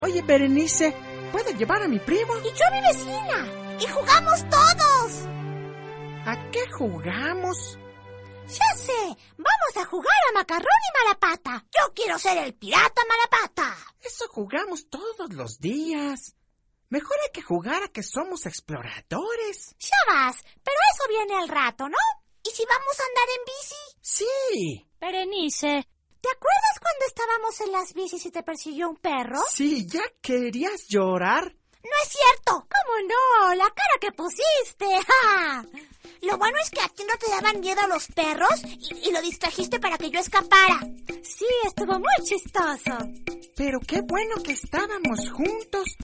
Oye, Berenice, ¿puedo llevar a mi primo? Y yo a mi vecina. Y jugamos todos. ¿A qué jugamos? Ya sé, vamos a jugar a Macarrón y Malapata. Yo quiero ser el pirata Malapata. Eso jugamos todos los días. Mejor hay que jugar a que somos exploradores. Ya vas, pero eso viene al rato, ¿no? ¿Y si vamos a andar en bici? Sí. Berenice, ¿te acuerdas cuando estábamos en las bicis y te persiguió un perro? Sí, ¿ya querías llorar? No es cierto. ¿Cómo no? La cara que pusiste. ¡Ja! Lo bueno es que a ti no te daban miedo los perros y lo distrajiste para que yo escapara. Sí, estuvo muy chistoso. Pero qué bueno que estábamos juntos.